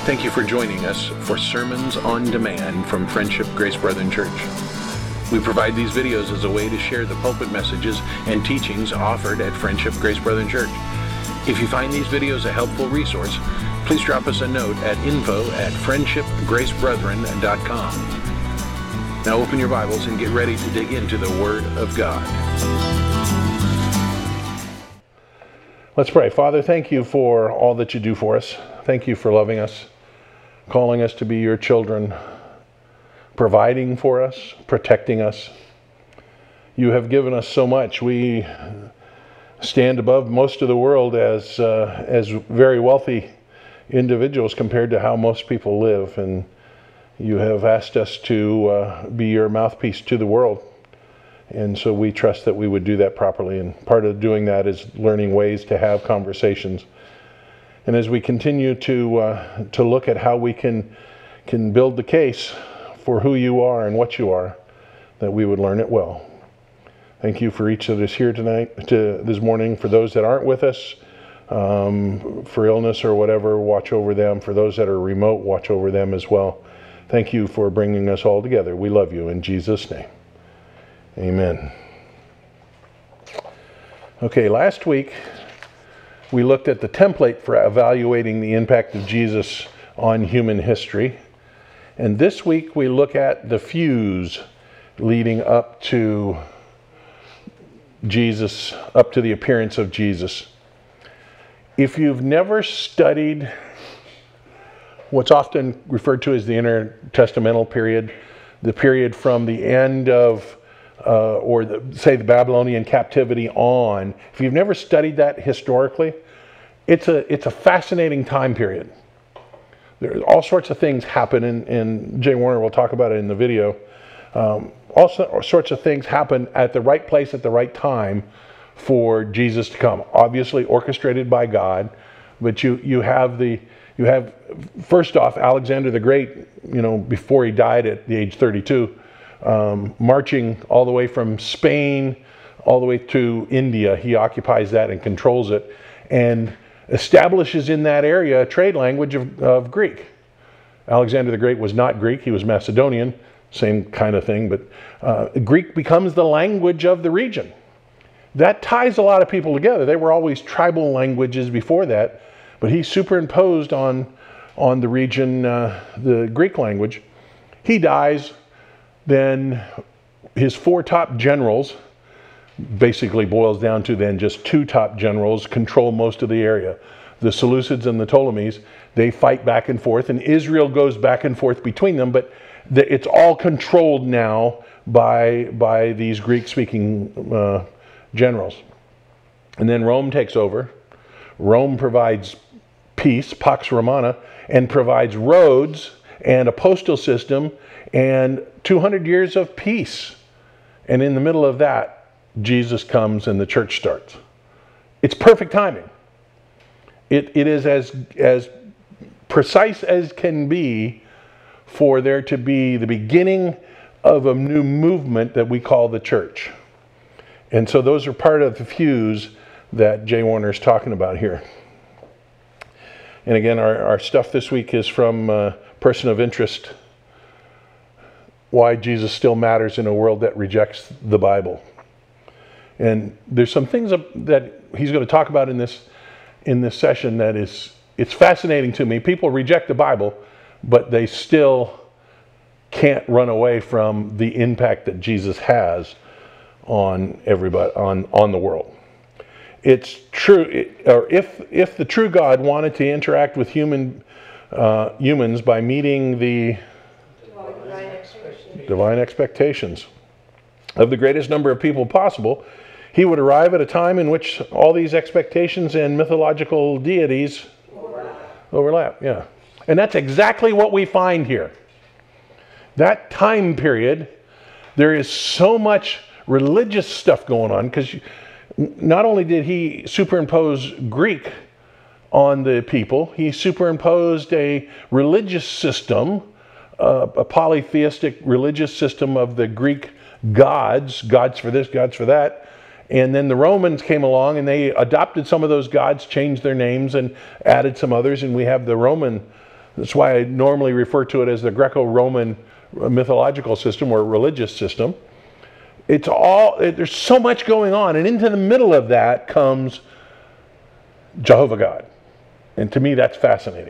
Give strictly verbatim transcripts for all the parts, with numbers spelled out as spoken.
Thank you for joining us for Sermons on Demand from Friendship Grace Brethren Church. We provide these videos as a way to share the pulpit messages and teachings offered at Friendship Grace Brethren Church. If you find these videos a helpful resource, please drop us a note at info at friendship grace brethren dot com. Now open your Bibles and get ready to dig into the Word of God. Let's pray. Father, thank you for all that you do for us. Thank you for loving us, calling us to be your children, providing for us, protecting us. You have given us so much. We stand above most of the world as uh, as very wealthy individuals compared to how most people live. And you have asked us to uh, be your mouthpiece to the world. And so we trust that we would do that properly. And part of doing that is learning ways to have conversations. And as we continue to uh, to look at how we can can build the case for who you are and what you are, that we would learn it well. Thank you for each that is here tonight, to this morning. For those that aren't with us, um, for illness or whatever, watch over them. For those that are remote, watch over them as well. Thank you for bringing us all together. We love you in Jesus' name. Amen. Okay, last week we looked at the template for evaluating the impact of Jesus on human history. And this week we look at the fuse leading up to Jesus, up to the appearance of Jesus. If you've never studied what's often referred to as the intertestamental period, the period from the end of, uh, or the, say the Babylonian captivity on, if you've never studied that historically, it's a it's a fascinating time period. There, all sorts of things happen, and, and Jay Warner will talk about it in the video. Um, all sorts of things happen at the right place at the right time for Jesus to come. Obviously orchestrated by God, but you you have the you have first off Alexander the Great, you know, before he died at the age thirty-two, um, marching all the way from Spain all the way to India. He occupies that and controls it, and establishes in that area a trade language of, of Greek. Alexander the Great was not Greek, he was Macedonian, same kind of thing, but uh, Greek becomes the language of the region. That ties a lot of people together. They were always tribal languages before that, but he superimposed on, on the region uh, the Greek language. He dies, then his four top generals, basically boils down to then just two top generals, control most of the area. The Seleucids and the Ptolemies, they fight back and forth, and Israel goes back and forth between them, but the, it's all controlled now by, by these Greek-speaking uh, generals. And then Rome takes over. Rome provides peace, Pax Romana, and provides roads and a postal system and two hundred years of peace. And in the middle of that, Jesus comes and the church starts. It's perfect timing. It, it is as, as precise as can be for there to be the beginning of a new movement that we call the church. And so those are part of the fuse that Jay Warner is talking about here. And again, our, our stuff this week is from uh, Person of Interest, Why Jesus Still Matters in a World That Rejects the Bible. And there's some things that he's going to talk about in this in this session that is, it's fascinating to me. People reject the Bible, but they still can't run away from the impact that Jesus has on everybody, on, on the world. It's true, it, or if if the true God wanted to interact with human uh, humans by meeting the divine expectations. divine expectations of the greatest number of people possible, he would arrive at a time in which all these expectations and mythological deities overlap. overlap. Yeah. And that's exactly what we find here. That time period, there is so much religious stuff going on, because not only did he superimpose Greek on the people, he superimposed a religious system, uh, a polytheistic religious system of the Greek gods, gods for this, gods for that. And then the Romans came along and they adopted some of those gods, changed their names and added some others, and we have the Roman That's why I normally refer to it as the Greco-Roman mythological system or religious system. It's all, it, there's so much going on, and into the middle of that comes Jehovah God. And to me, that's fascinating.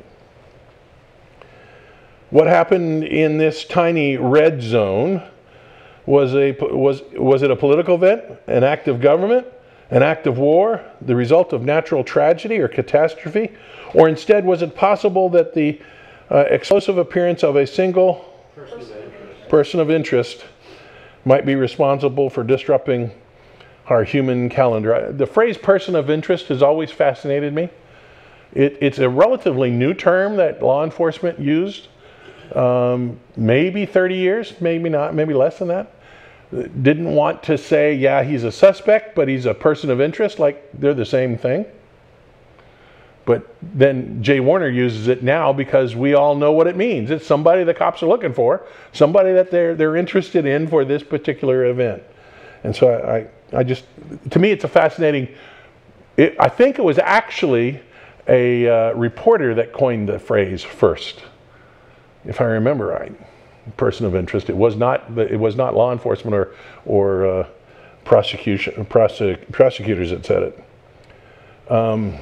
What happened in this tiny red zone was a was was it a political event, an act of government, an act of war, the result of natural tragedy or catastrophe, or instead was it possible that the uh, explosive appearance of a single person of interest, person of interest might be responsible for disrupting our human calendar? The phrase "person of interest" has always fascinated me. It, it's a relatively new term that law enforcement used. Um, maybe thirty years, maybe not, maybe less than that. Didn't want to say, yeah, he's a suspect, but he's a person of interest, like they're the same thing. But then Jay Warner uses it now because we all know what it means. It's somebody the cops are looking for, somebody that they're they're interested in for this particular event. And so I, I, I just, to me, it's a fascinating, it, I think it was actually a uh, reporter that coined the phrase first, if I remember right. Person of interest. It was not. It was not law enforcement or or uh, prosecution prosec, prosecutors that said it. Um,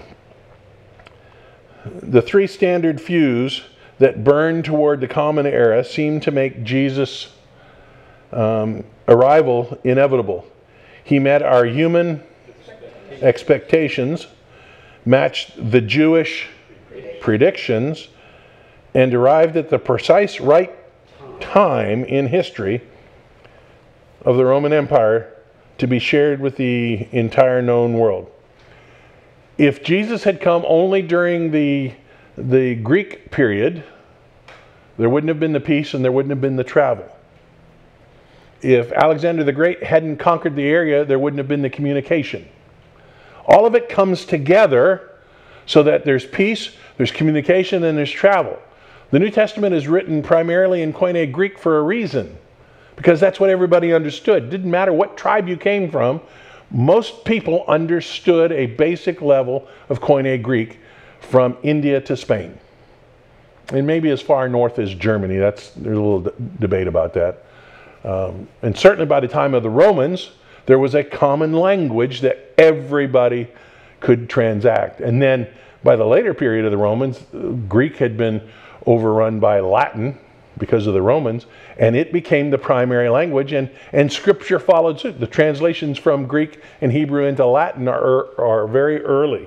the three standard fuse that burn toward the common era seem to make Jesus' um, arrival inevitable. He met our human expectations, matched the Jewish predictions, and arrived at the precise right time in history of the Roman Empire to be shared with the entire known world. If Jesus had come only during the, the Greek period, there wouldn't have been the peace and there wouldn't have been the travel. If Alexander the Great hadn't conquered the area, there wouldn't have been the communication. All of it comes together so that there's peace, there's communication, and there's travel. The New Testament is written primarily in Koine Greek for a reason, because that's what everybody understood. Didn't matter what tribe you came from, most people understood a basic level of Koine Greek from India to Spain. And maybe as far north as Germany. That's, there's a little d- debate about that. Um, and certainly by the time of the Romans, there was a common language that everybody could transact. And then by the later period of the Romans, Greek had been overrun by Latin because of the Romans, and it became the primary language, and, and Scripture followed suit. The translations from Greek and Hebrew into Latin are, are very early.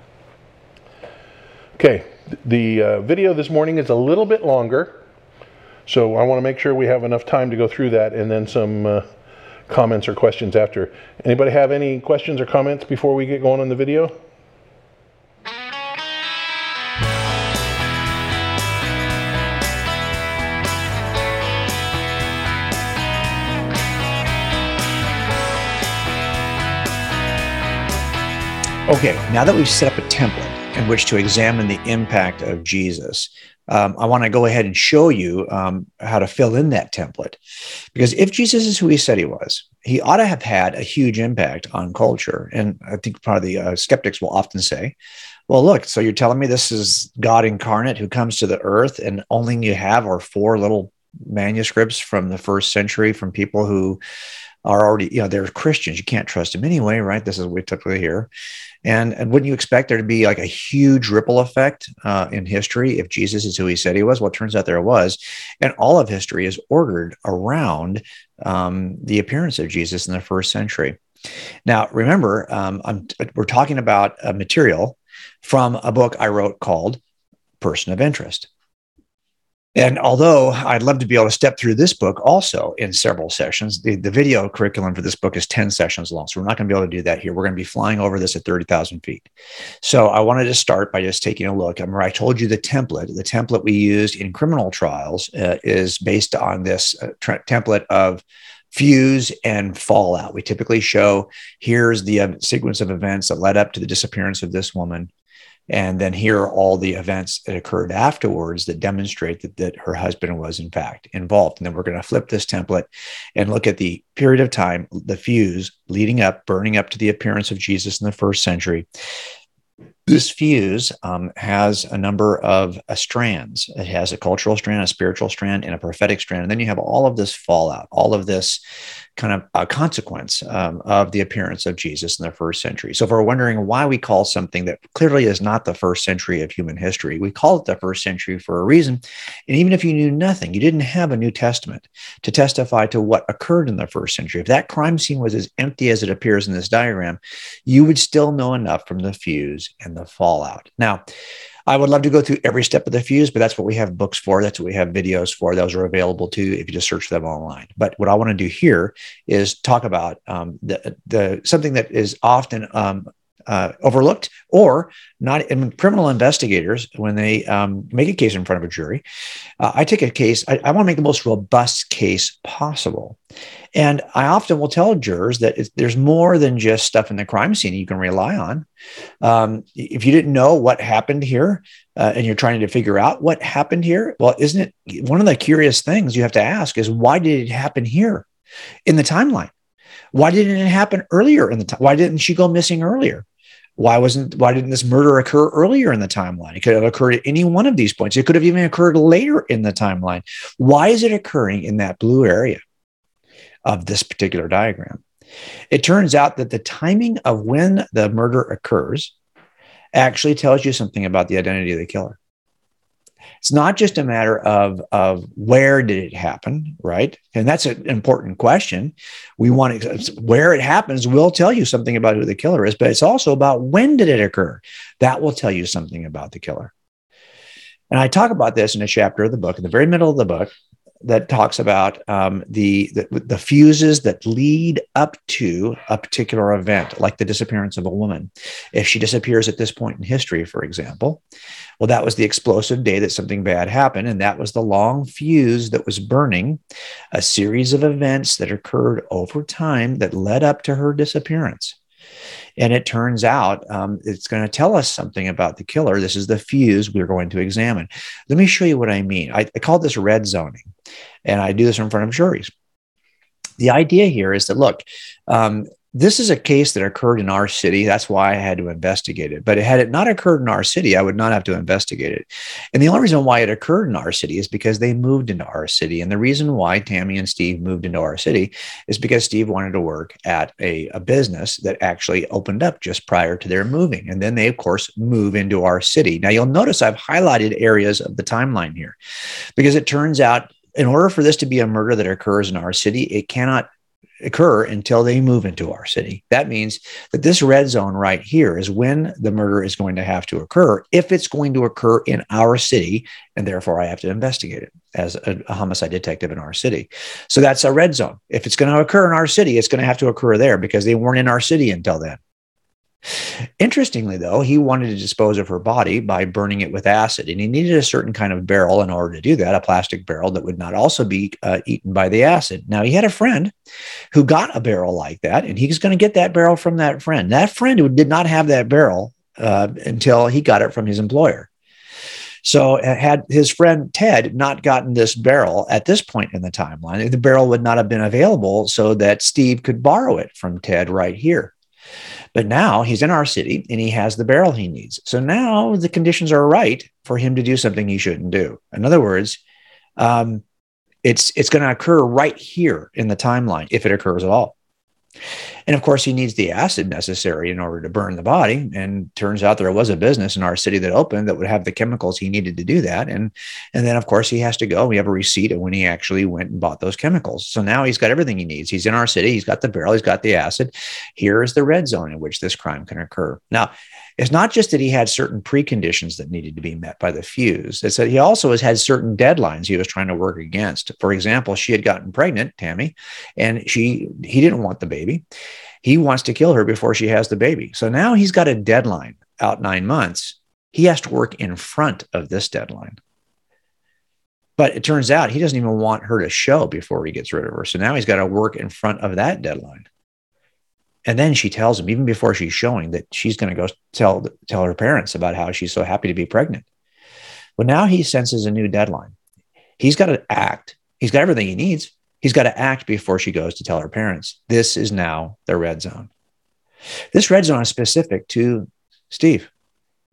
Okay, the uh, video this morning is a little bit longer, so I want to make sure we have enough time to go through that, and then some uh, comments or questions after. Anybody have any questions or comments before we get going on the video? Okay, now that we've set up a template in which to examine the impact of Jesus, um, I want to go ahead and show you um, how to fill in that template. Because if Jesus is who he said he was, he ought to have had a huge impact on culture. And I think probably the uh, skeptics will often say, well, look, so you're telling me this is God incarnate who comes to the earth, and only you have are four little manuscripts from the first century from people who are already, you know, they're Christians. You can't trust them anyway, right? This is what we typically hear. And, and wouldn't you expect there to be like a huge ripple effect uh, in history if Jesus is who he said he was? Well, it turns out there was. And all of history is ordered around um, the appearance of Jesus in the first century. Now, remember, um, I'm, we're talking about a material from a book I wrote called Person of Interest. And although I'd love to be able to step through this book also in several sessions, the, the video curriculum for this book is ten sessions long. So we're not going to be able to do that here. We're going to be flying over this at thirty thousand feet. So I wanted to start by just taking a look. I remember I told you the template. The template we used in criminal trials uh, is based on this uh, tra- template of fuse and fallout. We typically show here's the uh, sequence of events that led up to the disappearance of this woman. And then here are all the events that occurred afterwards that demonstrate that, that her husband was, in fact, involved. And then we're going to flip this template and look at the period of time, the fuse leading up, burning up to the appearance of Jesus in the first century, This fuse um, has a number of uh, strands. It has a cultural strand, a spiritual strand, and a prophetic strand. And then you have all of this fallout, all of this kind of uh, consequence um, of the appearance of Jesus in the first century. So if we're wondering why we call something that clearly is not the first century of human history, we call it the first century for a reason. And even if you knew nothing, you didn't have a New Testament to testify to what occurred in the first century. If that crime scene was as empty as it appears in this diagram, you would still know enough from the fuse and the fallout. Now, I would love to go through every step of the fuse, but that's what we have books for. That's what we have videos for. Those are available too if you just search them online. But what I want to do here is talk about um, the, the something that is often um, uh, overlooked or not. In criminal investigators, when they um, make a case in front of a jury, uh, I take a case. I, I want to make the most robust case possible. And I often will tell jurors that it's, there's more than just stuff in the crime scene you can rely on. Um, if you didn't know what happened here uh, and you're trying to figure out what happened here, well, isn't it one of the curious things you have to ask is why did it happen here in the timeline? Why didn't it happen earlier in the time? Why didn't she go missing earlier? Why wasn't, why didn't this murder occur earlier in the timeline? It could have occurred at any one of these points. It could have even occurred later in the timeline. Why is it occurring in that blue area of this particular diagram? It turns out that the timing of when the murder occurs actually tells you something about the identity of the killer. It's not just a matter of, of where did it happen, right? And that's an important question. We want to, where it happens will tell you something about who the killer is, but it's also about when did it occur. That will tell you something about the killer. And I talk about this in a chapter of the book, in the very middle of the book, that talks about um, the, the the fuses that lead up to a particular event, like the disappearance of a woman. If she disappears at this point in history, for example, well, that was the explosive day that something bad happened, and that was the long fuse that was burning a series of events that occurred over time that led up to her disappearance. And it turns out um, it's going to tell us something about the killer. This is the fuse we're going to examine. Let me show you what I mean. I, I call this red zoning, and I do this in front of juries. The idea here is that, look, um, this is a case that occurred in our city. That's why I had to investigate it. But had it not occurred in our city, I would not have to investigate it. And the only reason why it occurred in our city is because they moved into our city. And the reason why Tammy and Steve moved into our city is because Steve wanted to work at a, a business that actually opened up just prior to their moving. And then they, of course, move into our city. Now, you'll notice I've highlighted areas of the timeline here because it turns out in order for this to be a murder that occurs in our city, it cannot occur until they move into our city. That means that this red zone right here is when the murder is going to have to occur, if it's going to occur in our city, and therefore I have to investigate it as a, a homicide detective in our city. So that's a red zone. If it's going to occur in our city, it's going to have to occur there because they weren't in our city until then. Interestingly, though, he wanted to dispose of her body by burning it with acid, and he needed a certain kind of barrel in order to do that, a plastic barrel that would not also be uh, eaten by the acid. Now, he had a friend who got a barrel like that, and he was going to get that barrel from that friend. That friend who did not have that barrel uh, until he got it from his employer. So had his friend Ted not gotten this barrel at this point in the timeline, the barrel would not have been available so that Steve could borrow it from Ted right here. But now he's in our city and he has the barrel he needs. So now the conditions are right for him to do something he shouldn't do. In other words, um, it's, it's going to occur right here in the timeline if it occurs at all. And of course, he needs the acid necessary in order to burn the body. And turns out there was a business in our city that opened that would have the chemicals he needed to do that. And, and then, of course, he has to go. We have a receipt of when he actually went and bought those chemicals. So now he's got everything he needs. He's in our city. He's got the barrel. He's got the acid. Here is the red zone in which this crime can occur. Now, it's not just that he had certain preconditions that needed to be met by the fuse. It's that he also has had certain deadlines he was trying to work against. For example, she had gotten pregnant, Tammy, and she he didn't want the baby. He wants to kill her before she has the baby. So now he's got a deadline out nine months. He has to work in front of this deadline. But it turns out he doesn't even want her to show before he gets rid of her. So now he's got to work in front of that deadline. And then she tells him, even before she's showing, that she's going to go tell, tell her parents about how she's so happy to be pregnant. Well, now he senses a new deadline. He's got to act. He's got everything he needs. He's got to act before she goes to tell her parents. This is now the red zone. This red zone is specific to Steve.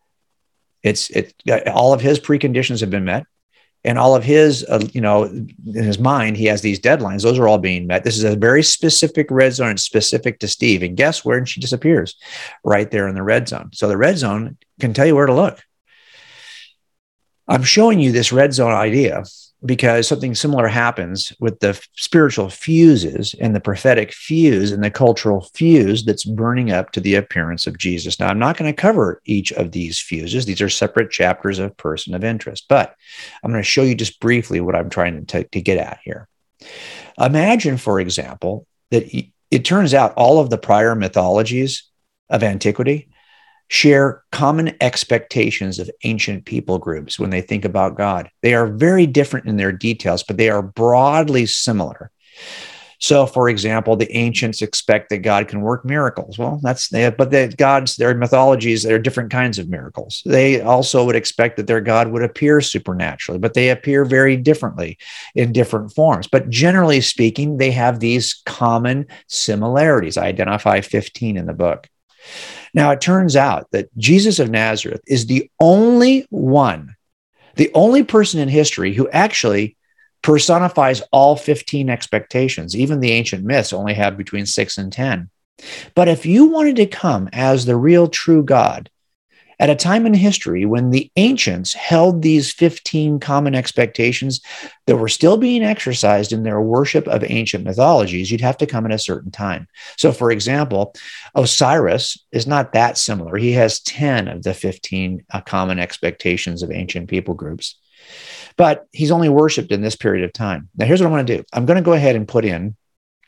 It's it all of his preconditions have been met, and all of his, uh, you know, in his mind, he has these deadlines. Those are all being met. This is a very specific red zone. It's specific to Steve. And guess where? And she disappears right there in the red zone. So the red zone can tell you where to look. I'm showing you this red zone idea because something similar happens with the spiritual fuses and the prophetic fuse and the cultural fuse that's burning up to the appearance of Jesus. Now, I'm not going to cover each of these fuses. These are separate chapters of person of interest, but I'm going to show you just briefly what I'm trying to, to get at here. Imagine, for example, that it turns out all of the prior mythologies of antiquity share common expectations of ancient people groups when they think about God. They are very different in their details, but they are broadly similar. So, for example, the ancients expect that God can work miracles. Well, that's they have, but the gods, their mythologies, there are different kinds of miracles. They also would expect that their God would appear supernaturally, but they appear very differently in different forms. But generally speaking, they have these common similarities. I identify fifteen in the book. Now, it turns out that Jesus of Nazareth is the only one, the only person in history who actually personifies all fifteen expectations. Even the ancient myths only have between six and ten. But if you wanted to come as the real true God at a time in history when the ancients held these fifteen common expectations that were still being exercised in their worship of ancient mythologies, you'd have to come at a certain time. So, for example, Osiris is not that similar. He has ten of the fifteen uh, common expectations of ancient people groups, but he's only worshipped in this period of time. Now, here's what I'm going to do. I'm going to go ahead and put in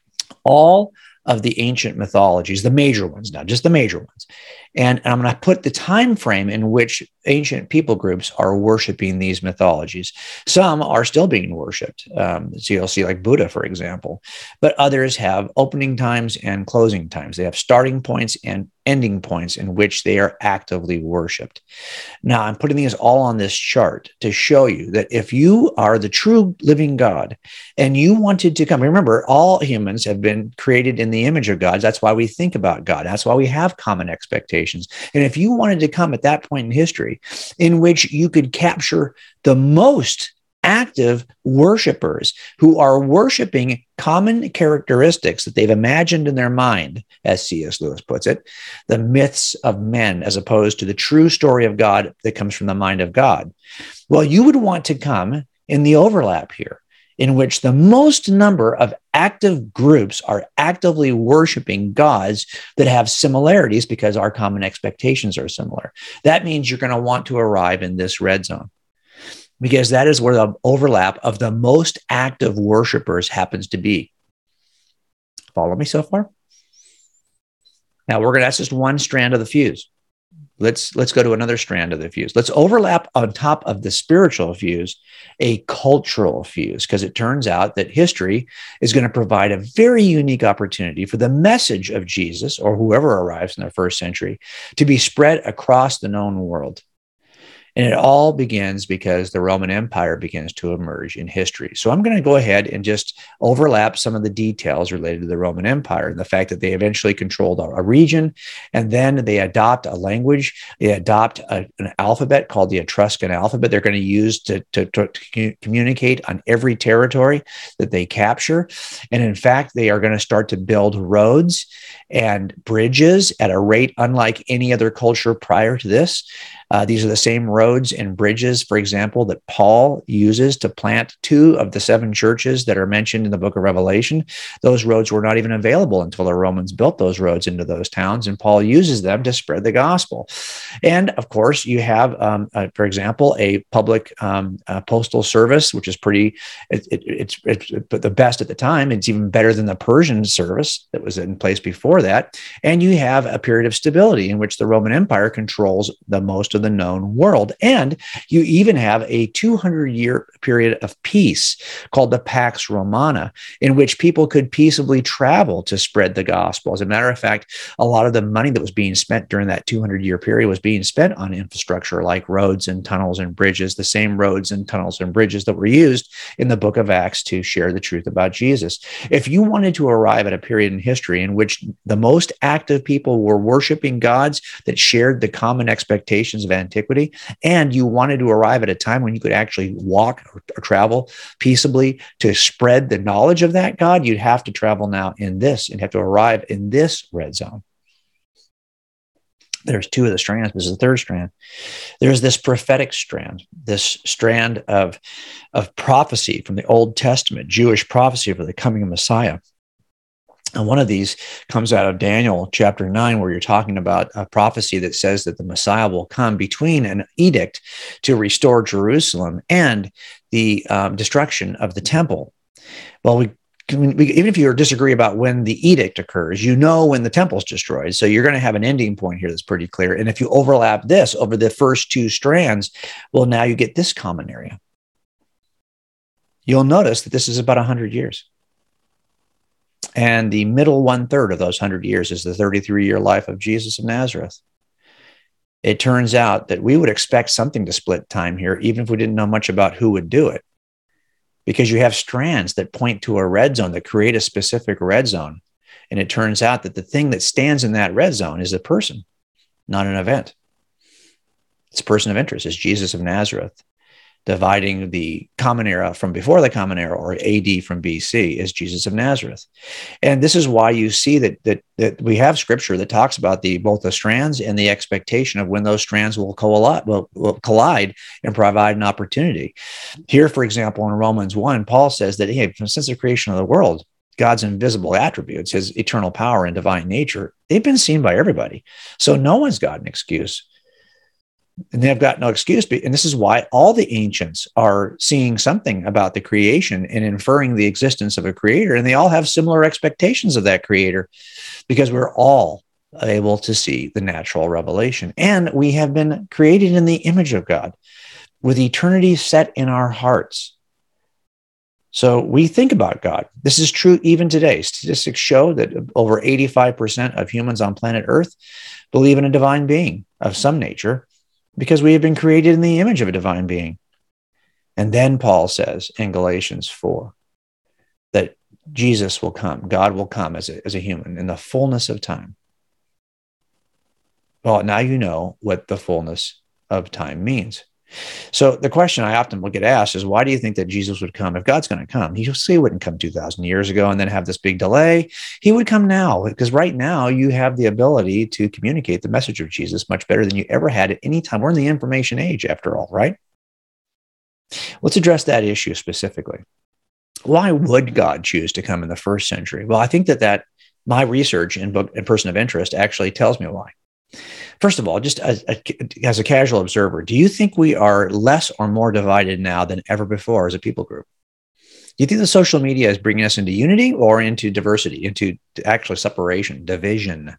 all of the ancient mythologies, the major ones now, just the major ones. And I'm going to put the time frame in which ancient people groups are worshiping these mythologies. Some are still being worshipped. Um, so you'll see like Buddha, for example, but others have opening times and closing times. They have starting points and ending points in which they are actively worshipped. Now, I'm putting these all on this chart to show you that if you are the true living God and you wanted to come, remember, all humans have been created in the image of God. That's why we think about God. That's why we have common expectations. And if you wanted to come at that point in history in which you could capture the most active worshipers who are worshiping common characteristics that they've imagined in their mind, as C S Lewis puts it, the myths of men, as opposed to the true story of God that comes from the mind of God. Well, you would want to come in the overlap here, in which the most number of active groups are actively worshiping gods that have similarities because our common expectations are similar. That means you're going to want to arrive in this red zone, because that is where the overlap of the most active worshipers happens to be. Follow me so far? Now we're going to, that's just one strand of the fuse. Let's, let's go to another strand of the fuse. Let's overlap on top of the spiritual fuse, a cultural fuse, because it turns out that history is going to provide a very unique opportunity for the message of Jesus, or whoever arrives in the first century, to be spread across the known world. And it all begins because the Roman Empire begins to emerge in history. So I'm going to go ahead and just overlap some of the details related to the Roman Empire and the fact that they eventually controlled a region, and then they adopt a language, they adopt a, an alphabet called the Etruscan alphabet they're going to use to, to, to, to communicate on every territory that they capture. And in fact, they are going to start to build roads and bridges at a rate unlike any other culture prior to this. Uh, these are the same roads and bridges, for example, that Paul uses to plant two of the seven churches that are mentioned in the book of Revelation. Those roads were not even available until the Romans built those roads into those towns, and Paul uses them to spread the gospel. And of course, you have, um, uh, for example, a public um, uh, postal service, which is pretty, it, it, it's, it's the best at the time. It's even better than the Persian service that was in place before that. And you have a period of stability in which the Roman Empire controls the most of the known world. And you even have a two hundred year period of peace called the Pax Romana, in which people could peaceably travel to spread the gospel. As a matter of fact, a lot of the money that was being spent during that two hundred year period was being spent on infrastructure like roads and tunnels and bridges, the same roads and tunnels and bridges that were used in the book of Acts to share the truth about Jesus. If you wanted to arrive at a period in history in which the most active people were worshiping gods that shared the common expectations of antiquity, and you wanted to arrive at a time when you could actually walk or, or travel peaceably to spread the knowledge of that God, you'd have to travel now in this and have to arrive in this red zone. There's two of the strands. This is the third strand. There's this prophetic strand, this strand of, of prophecy from the Old Testament, Jewish prophecy for the coming of Messiah. And one of these comes out of Daniel chapter nine, where you're talking about a prophecy that says that the Messiah will come between an edict to restore Jerusalem and the um, destruction of the temple. Well, we We, even if you disagree about when the edict occurs, you know when the temple's destroyed. So you're going to have an ending point here that's pretty clear. And if you overlap this over the first two strands, well, now you get this common area. You'll notice that this is about one hundred years. And the middle one-third of those one hundred years is the thirty-three-year life of Jesus of Nazareth. It turns out that we would expect something to split time here, even if we didn't know much about who would do it. Because you have strands that point to a red zone, that create a specific red zone. And it turns out that the thing that stands in that red zone is a person, not an event. It's a person of interest. It's Jesus of Nazareth. Dividing the common era from before the common era, or A D from B C, is Jesus of Nazareth. And this is why you see that, that, that we have scripture that talks about the both the strands and the expectation of when those strands will collide, will, will collide and provide an opportunity. Here, for example, in Romans one, Paul says that, hey, since the creation of the world, God's invisible attributes, his eternal power and divine nature, they've been seen by everybody. So no one's got an excuse. And they've got no excuse. And this is why all the ancients are seeing something about the creation and inferring the existence of a creator. And they all have similar expectations of that creator, because we're all able to see the natural revelation. And we have been created in the image of God with eternity set in our hearts. So we think about God. This is true even today. Statistics show that over eighty-five percent of humans on planet Earth believe in a divine being of some nature, because we have been created in the image of a divine being. And then Paul says in Galatians four that Jesus will come, God will come as a, as a human in the fullness of time. Well, now you know what the fullness of time means. So the question I often will get asked is, why do you think that Jesus would come? If God's going to come, he he wouldn't come two thousand years ago and then have this big delay. He would come now, because right now you have the ability to communicate the message of Jesus much better than you ever had at any time. We're in the information age, after all, right? Let's address that issue specifically. Why would God choose to come in the first century? Well, I think that, that my research in book and Person of Interest actually tells me why. First of all, just as a, as a casual observer, do you think we are less or more divided now than ever before as a people group? Do you think the social media is bringing us into unity or into diversity, into actually separation, division?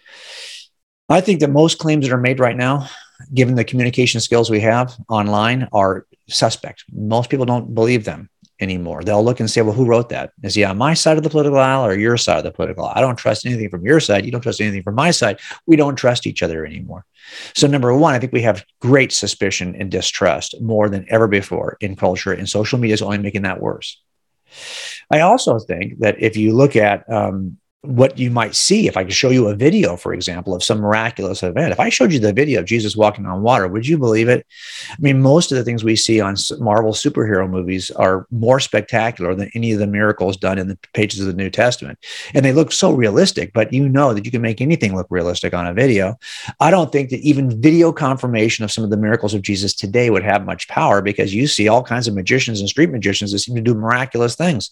I think that most claims that are made right now, given the communication skills we have online, are suspect. Most people don't believe them anymore. They'll look and say, well, who wrote that? Is he on my side of the political aisle or your side of the political aisle? I don't trust anything from your side. You don't trust anything from my side. We don't trust each other anymore. So number one, I think we have great suspicion and distrust more than ever before in culture, and social media is only making that worse. I also think that if you look at um, what you might see, if I could show you a video, for example, of some miraculous event, if I showed you the video of Jesus walking on water, would you believe it? I mean, most of the things we see on Marvel superhero movies are more spectacular than any of the miracles done in the pages of the New Testament. And they look so realistic, but you know that you can make anything look realistic on a video. I don't think that even video confirmation of some of the miracles of Jesus today would have much power, because you see all kinds of magicians and street magicians that seem to do miraculous things.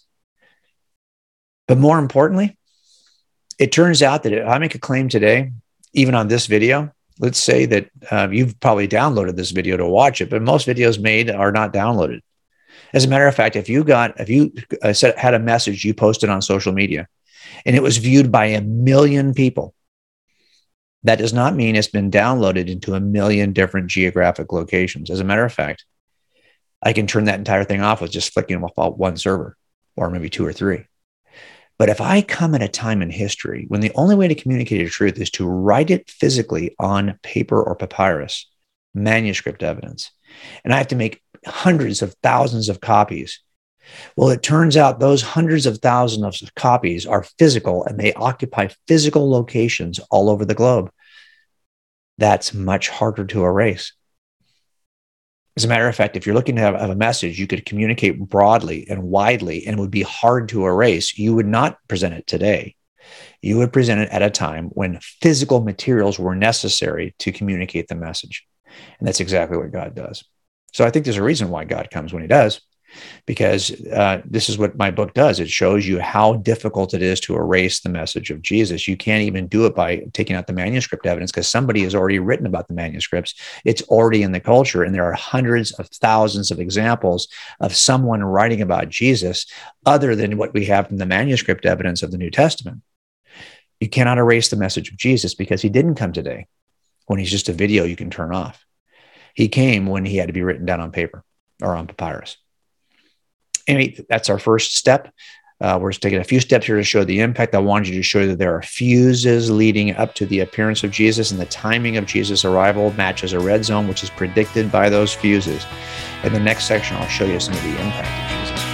But more importantly, it turns out that if I make a claim today, even on this video, let's say that uh, you've probably downloaded this video to watch it, but most videos made are not downloaded. As a matter of fact, if you got, if you uh, said, had a message you posted on social media and it was viewed by a million people, that does not mean it's been downloaded into a million different geographic locations. As a matter of fact, I can turn that entire thing off with just flicking off one server, or maybe two or three. But if I come at a time in history when the only way to communicate a truth is to write it physically on paper or papyrus, manuscript evidence, and I have to make hundreds of thousands of copies, well, it turns out those hundreds of thousands of copies are physical, and they occupy physical locations all over the globe. that's much harder to erase. As a matter of fact, if you're looking to have, have a message, you could communicate broadly and widely, and it would be hard to erase. You would not present it today. You would present it at a time when physical materials were necessary to communicate the message. And that's exactly what God does. So I think there's a reason why God comes when he does, because uh, this is what my book does. It shows you how difficult it is to erase the message of Jesus. You can't even do it by taking out the manuscript evidence, because somebody has already written about the manuscripts. It's already in the culture, and there are hundreds of thousands of examples of someone writing about Jesus other than what we have from the manuscript evidence of the New Testament. You cannot erase the message of Jesus because he didn't come today when he's just a video you can turn off. He came when he had to be written down on paper or on papyrus. Anyway, that's our first step. Uh, we're taking a few steps here to show the impact. I wanted you to show that there are fuses leading up to the appearance of Jesus, and the timing of Jesus' arrival matches a red zone, which is predicted by those fuses. In the next section, I'll show you some of the impact of Jesus.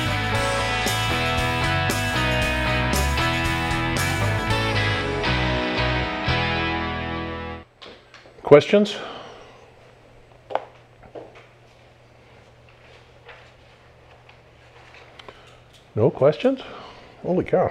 Questions? No questions? Holy cow.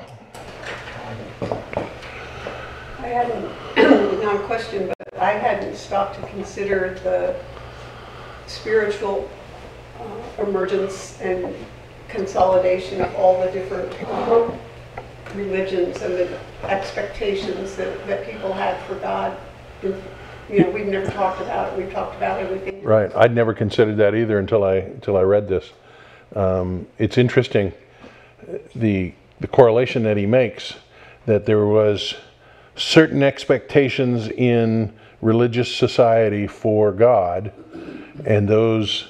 I hadn't, not a question, but I hadn't stopped to consider the spiritual uh, emergence and consolidation of all the different uh, religions and the expectations that, that people had for God. You know, we've never talked about it. We've talked about everything. Right. I'd never considered that either until I until I read this. Um, it's interesting, the the correlation that he makes, that there was certain expectations in religious society for God, and those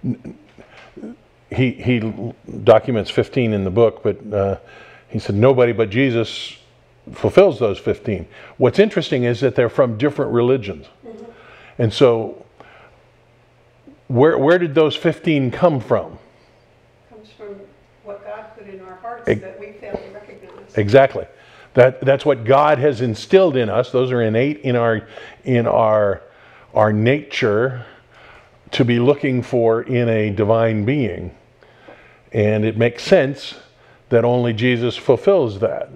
he he documents fifteen in the book, but uh, he said nobody but Jesus fulfills those fifteen. What's interesting is that they're from different religions. Mm-hmm. And so where where did those fifteen come from? Comes from what God put in our hearts e- that we fail to recognize. Exactly. That that's what God has instilled in us. Those are innate in our in our our nature to be looking for in a divine being. And it makes sense that only Jesus fulfills that.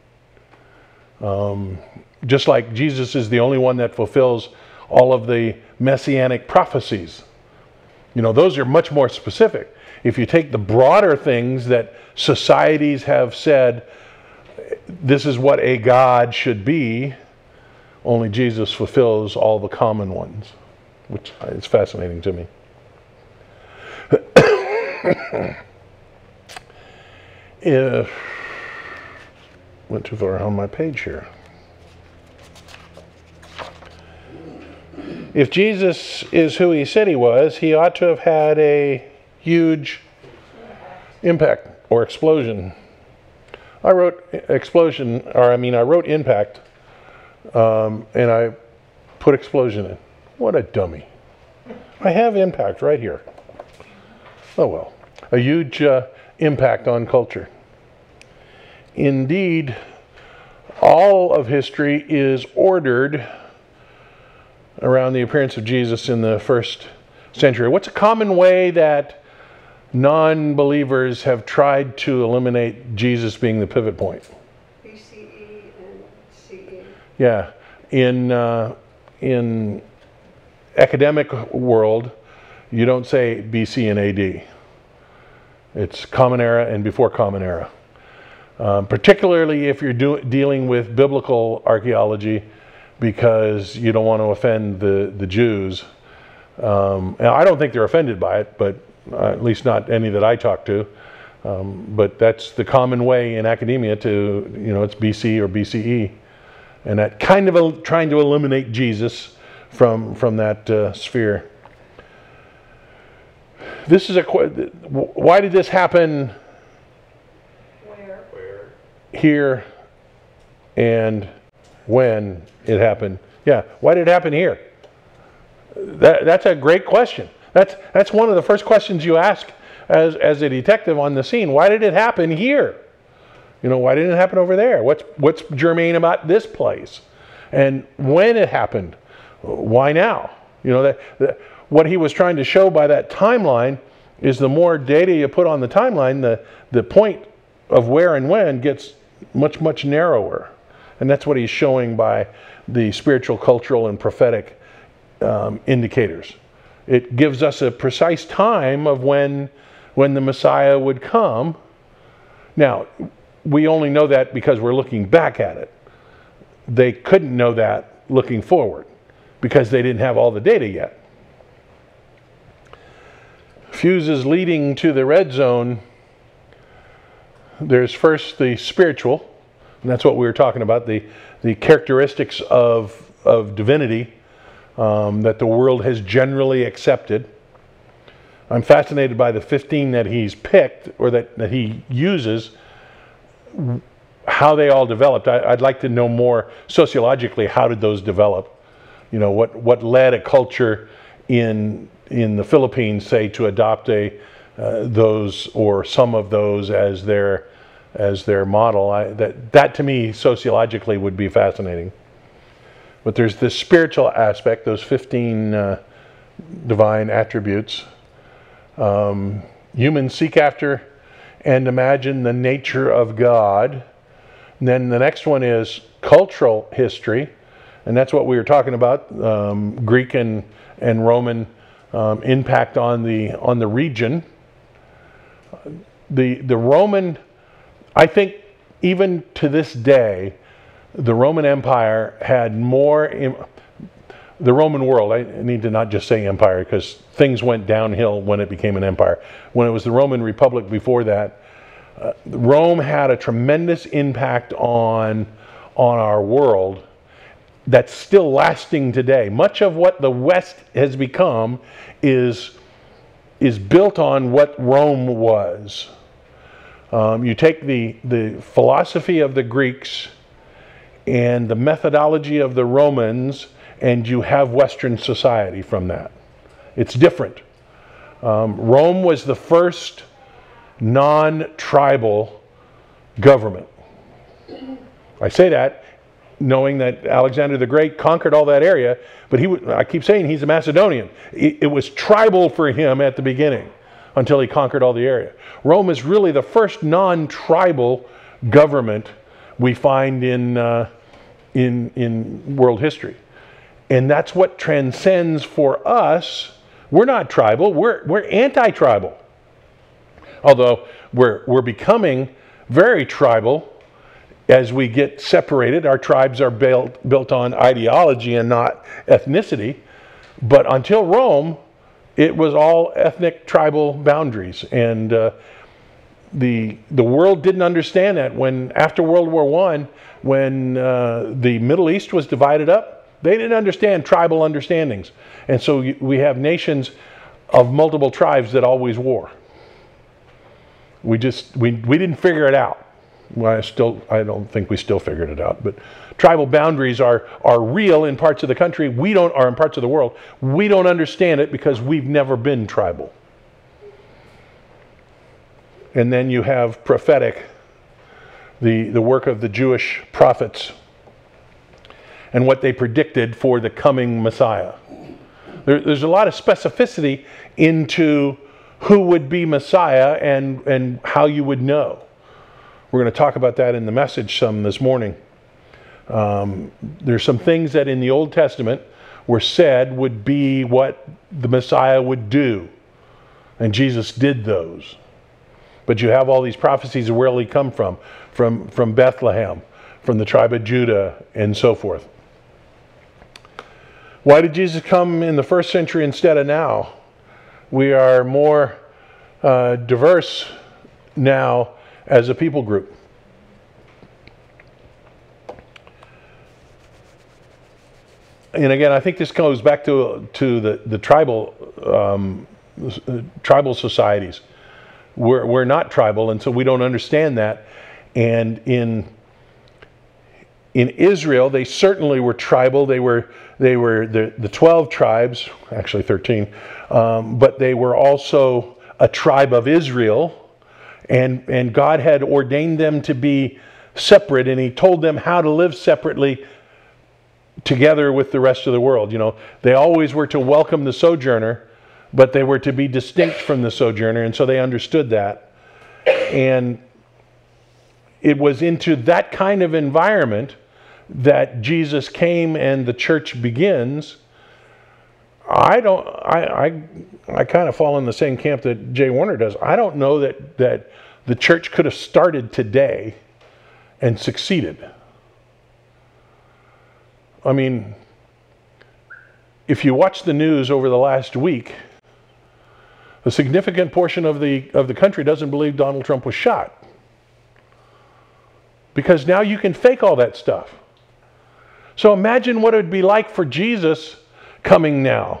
Um, just like Jesus is the only one that fulfills all of the messianic prophecies. You know, those are much more specific. If you take the broader things that societies have said, this is what a God should be, only Jesus fulfills all the common ones, which is fascinating to me. If went too far on my page here. If Jesus is who he said he was, he ought to have had a huge impact or explosion. I wrote explosion, or I mean, I wrote impact, um, and I put explosion in. What a dummy. I have impact right here. Oh well. A huge uh, impact on culture. Indeed, all of history is ordered around the appearance of Jesus in the first century. What's a common way that non-believers have tried to eliminate Jesus being the pivot point? B C E and C E. Yeah. In, uh, in academic world, you don't say B C and A D. It's Common Era and before Common Era. Um, particularly if you're do, dealing with biblical archaeology, because you don't want to offend the, the Jews. Um, and I don't think they're offended by it, but uh, at least not any that I talk to. Um, but that's the common way in academia to, you know, it's B C or B C E. And that kind of a, trying to eliminate Jesus from, from that uh, sphere. This is a, why did this happen here and when it happened? Yeah, why did it happen here? That, that's a great question. That's that's one of the first questions you ask as, as a detective on the scene. Why did it happen here? You know, why didn't it happen over there? What's what's germane about this place? And when it happened, Why now? You know, that, that what he was trying to show by that timeline is the more data you put on the timeline, the, the point of where and when gets much, much narrower. And that's what he's showing by the spiritual, cultural, and prophetic um, indicators. It gives us a precise time of when, when the Messiah would come. Now, we only know that because we're looking back at it. They couldn't know that looking forward because they didn't have all the data yet. Fuses leading to the red zone, there's first the spiritual, and that's what we were talking about, the, the characteristics of, of divinity um, that the world has generally accepted. I'm fascinated by the fifteen that he's picked, or that, that he uses, how they all developed. I, I'd like to know more sociologically, how did those develop? You know, what, what led a culture in, in the Philippines, say, to adopt a, uh, those or some of those as their, as their model. I, that, that to me, sociologically, would be fascinating. But there's this spiritual aspect, those fifteen uh, divine attributes. Um, humans seek after and imagine the nature of God. And then the next one is cultural history, and that's what we were talking about, um, Greek and, and Roman um, impact on the, on the region. The, the Roman, I think even to this day, the Roman Empire had more, the Roman world, I need to not just say empire because things went downhill when it became an empire. When it was the Roman Republic before that, uh, Rome had a tremendous impact on, on our world that's still lasting today. Much of what the West has become is, is built on what Rome was. Um, you take the, the philosophy of the Greeks and the methodology of the Romans, and you have Western society from that. It's different. Um, Rome was the first non-tribal government. I say that knowing that Alexander the Great conquered all that area, but he, I keep saying he's a Macedonian. It, it was tribal for him at the beginning until he conquered all the area. Rome is really the first non-tribal government we find in, uh, in, in world history. And that's what transcends for us. We're not tribal, we're, we're anti-tribal. Although we're, we're becoming very tribal as we get separated. Our tribes are built, built on ideology and not ethnicity. But until Rome, it was all ethnic tribal boundaries. And uh, the, the world didn't understand that. When after World War One, when uh, the Middle East was divided up, they didn't understand tribal understandings. And so we have nations of multiple tribes that always war. We just, we, we didn't figure it out. Well, I still, I don't think we still figured it out, but tribal boundaries are, are real in parts of the country. We don't, or in parts of the world. We don't understand it because we've never been tribal. And then you have prophetic, the, the work of the Jewish prophets and what they predicted for the coming Messiah. There, there's a lot of specificity into who would be Messiah and, and how you would know. We're going to talk about that in the message some this morning. Um, there's some things that in the Old Testament were said would be what the Messiah would do. And Jesus did those. But you have all these prophecies of where will he come from? From, from Bethlehem, from the tribe of Judah, and so forth. Why did Jesus come in the first century instead of now? We are more uh, diverse now as a people group. And again, I think this goes back to, to the, the tribal, um, uh, tribal societies. We're, we're not tribal, and so we don't understand that. And in In Israel, they certainly were tribal. They were they were the, the twelve tribes, actually thirteen, um, but they were also a tribe of Israel, and and God had ordained them to be separate, and He told them how to live separately together with the rest of the world. You know, they always were to welcome the sojourner, but they were to be distinct from the sojourner, and so they understood that. And it was into that kind of environment that Jesus came and the church begins. I don't, I, I, I kind of fall in the same camp that Jay Warner does. I don't know that, that the church could have started today and succeeded. I mean, if you watch the news over the last week, a significant portion of the, of the country doesn't believe Donald Trump was shot. Because now you can fake all that stuff. So imagine what it would be like for Jesus coming now.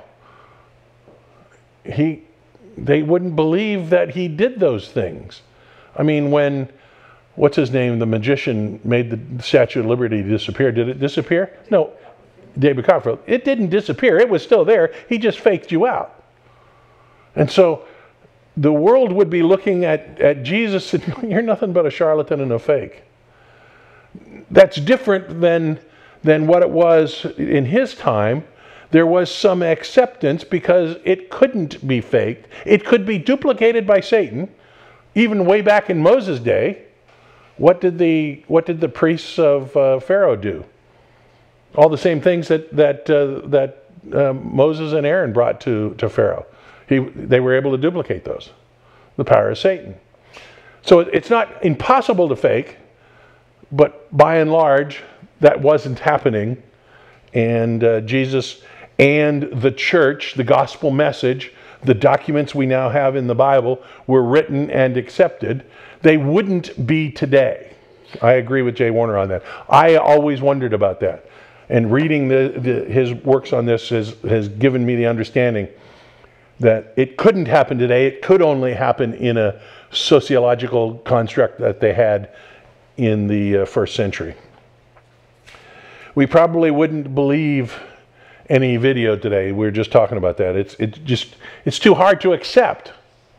He, they wouldn't believe that he did those things. I mean, when, what's his name, the magician made the Statue of Liberty disappear, did it disappear? No, David Copperfield. It didn't disappear. It was still there. He just faked you out. And so the world would be looking at, at Jesus and you're nothing but a charlatan and a fake. That's different than, than what it was in his time. There was some acceptance because it couldn't be faked. It could be duplicated by Satan. Even way back in Moses' day, what did the, what did the priests of uh, Pharaoh do? All the same things that, that, uh, that uh, Moses and Aaron brought to, to Pharaoh. He, they were able to duplicate those. The power of Satan. So it's not impossible to fake, but by and large, that wasn't happening. And uh, Jesus and the church, the gospel message, the documents we now have in the Bible were written and accepted. They wouldn't be today. I agree with Jay Warner on that. I always wondered about that. And reading the, the, his works on this has, has given me the understanding that it couldn't happen today. It could only happen in a sociological construct that they had in the uh, first century. We probably wouldn't believe any video today. We were just talking about that. It's it just it's too hard to accept.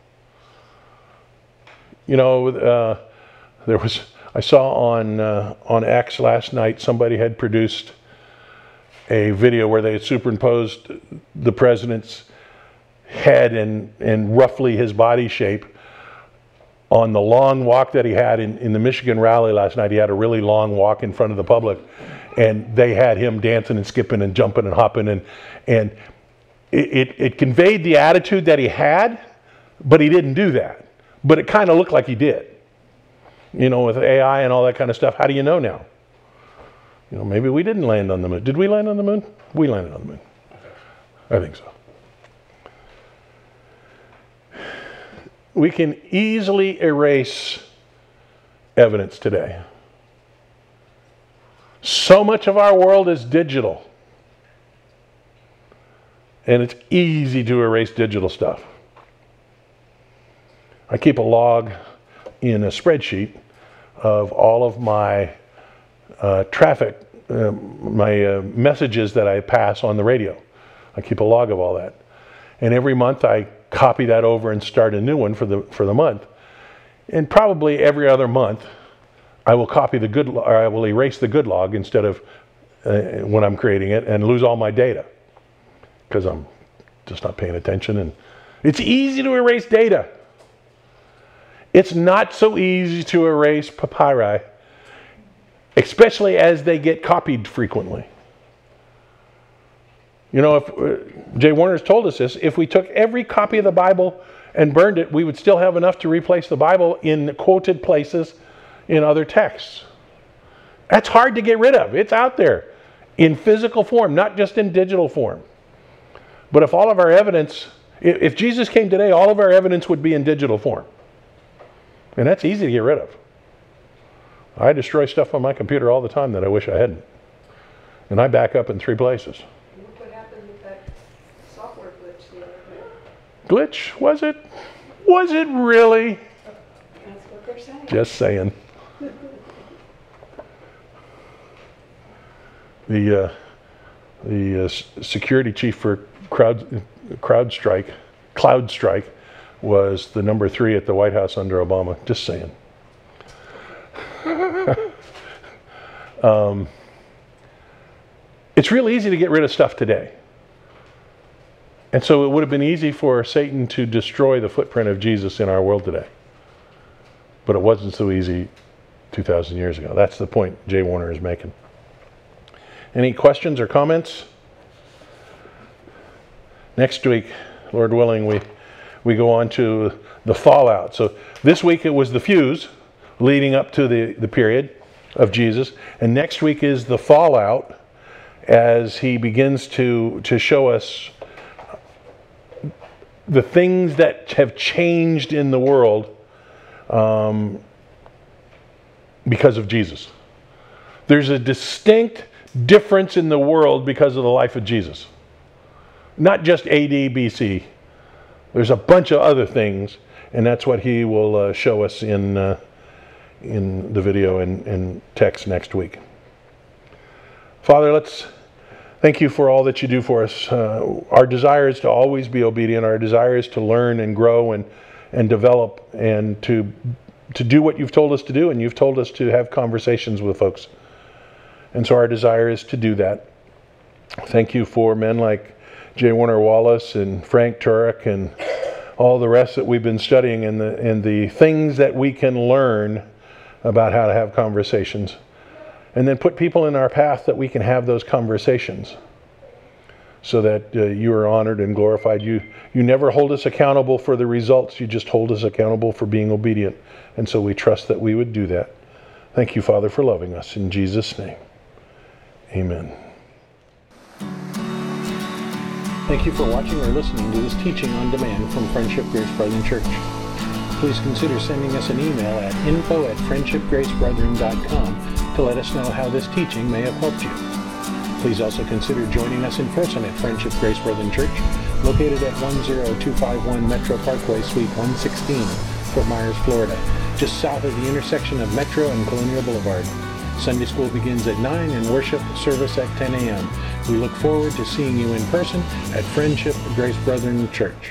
You know, uh, there was I saw on uh, on X last night somebody had produced a video where they had superimposed the president's head and and roughly his body shape on the long walk that he had in, in the Michigan rally last night. He had a really long walk in front of the public. And they had him dancing and skipping and jumping and hopping. And, and it, it, it conveyed the attitude that he had, but he didn't do that. But it kind of looked like he did. You know, with A I and all that kind of stuff, how do you know now? You know, maybe we didn't land on the moon. Did we land on the moon? We landed on the moon. I think so. We can easily erase evidence today. So much of our world is digital. And it's easy to erase digital stuff. I keep a log in a spreadsheet of all of my uh, traffic, uh, my uh, messages that I pass on the radio. I keep a log of all that. And every month I copy that over and start a new one for the, for the month. And probably every other month, I will copy the good, or I will erase the good log instead of uh, when I'm creating it and lose all my data because I'm just not paying attention. And it's easy to erase data. It's not so easy to erase papyri, especially as they get copied frequently. You know, if uh, Jay Warner's told us this, if we took every copy of the Bible and burned it, we would still have enough to replace the Bible in quoted places in other texts. That's hard to get rid of. It's out there in physical form, not just in digital form. But if all of our evidence, if Jesus came today, all of our evidence would be in digital form. And that's easy to get rid of. I destroy stuff on my computer all the time that I wish I hadn't. And I back up in three places. Look what happened with that software glitch the other day. Glitch? Was it? Was it really? That's what they're saying. Just saying. The uh, the uh, security chief for Crowd CrowdStrike, CloudStrike, was the number three at the White House under Obama. Just saying. um, It's real easy to get rid of stuff today. And so it would have been easy for Satan to destroy the footprint of Jesus in our world today. But it wasn't so easy two thousand years ago. That's the point Jay Warner is making. Any questions or comments? Next week, Lord willing, we, we go on to the fallout. So this week it was the fuse leading up to the, the period of Jesus. And next week is the fallout as he begins to, to show us the things that have changed in the world um, because of Jesus. There's a distinct difference in the world because of the life of Jesus. Not just A D, B C. There's a bunch of other things, and that's what he will uh, show us in uh, in the video and, and text next week. Father, let's thank you for all that you do for us. Uh, our desire is to always be obedient. Our desire is to learn and grow and and develop and to to do what you've told us to do, and you've told us to have conversations with folks. And so our desire is to do that. Thank you for men like J. Warner Wallace and Frank Turek and all the rest that we've been studying, and the and the things that we can learn about how to have conversations. And then put people in our path that we can have those conversations so that uh, you are honored and glorified. You, you never hold us accountable for the results. You just hold us accountable for being obedient. And so we trust that we would do that. Thank you, Father, for loving us. In Jesus' name, amen. Thank you for watching or listening to this teaching on demand from Friendship Grace Brethren Church. Please consider sending us an email at info at friendship grace brethren dot com to let us know how this teaching may have helped you. Please also consider joining us in person at Friendship Grace Brethren Church, located at one zero two five one Metro Parkway, Suite one sixteen, Fort Myers, Florida, just south of the intersection of Metro and Colonial Boulevard. Sunday school begins at nine and worship service at ten a.m. We look forward to seeing you in person at Friendship Grace Brethren Church.